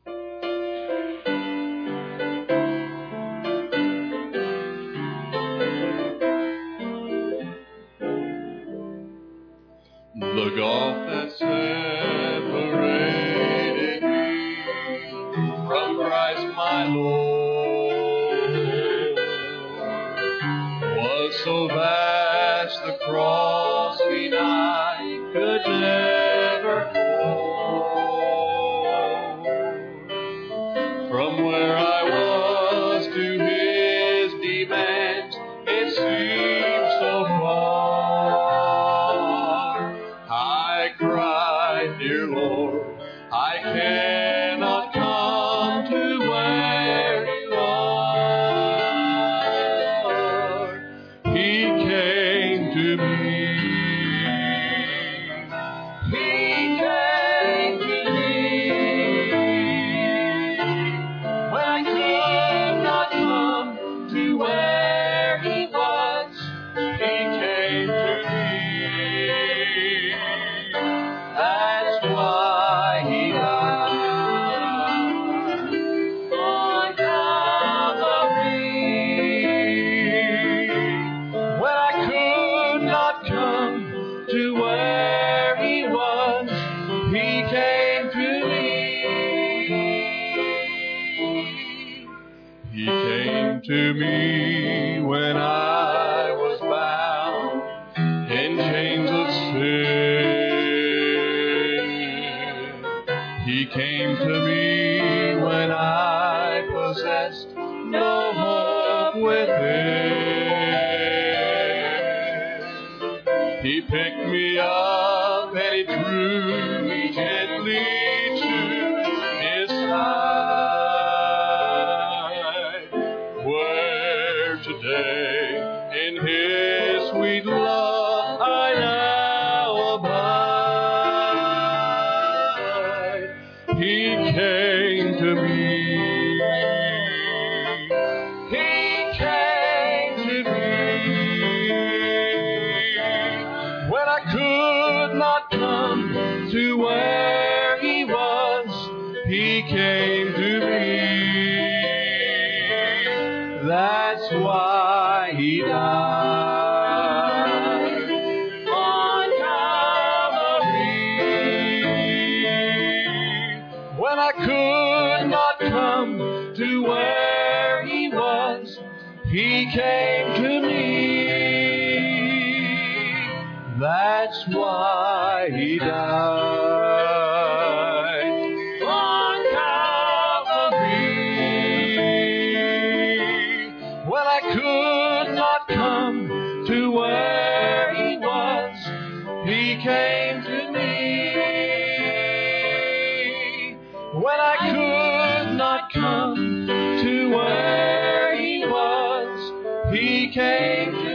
The gulf that separated me from Christ my Lord was so vast, the crossing I could never hold. From where I was to His demands, it seemed so far. I cried, dear Lord, I cannot come to where you are. He came to me. He came to me. When I could not come to where He was, He came to me. That's why He died on Calvary. When I could not come to where He was, He came to me. He came to me when I was bound in chains of sin. He came to me when I possessed no hope within. He picked me up and He drew me gently to His side, where today in His sweet love I now abide. He came to me. He came to me. When I could not come to where He was, He came to me. That's why He died on Calvary. When I could not come to where He was, He came to me. That's why He died on Calvary. When I could not come to where He was, He came to me. When I could not come to where He was, He came to me.